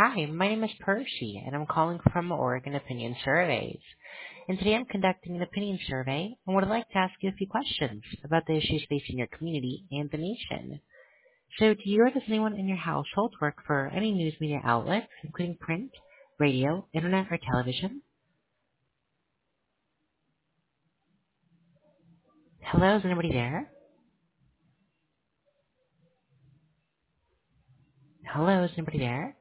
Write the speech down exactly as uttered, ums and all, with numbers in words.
Hi, my name is Percy, and I'm calling from Oregon Opinion Surveys. And today I'm conducting an opinion survey and would like to ask you a few questions about the issues facing your community and the nation. So, do you or does anyone in your household work for any news media outlets, including print, radio, internet, or television? Hello, is anybody there? Hello, is anybody there?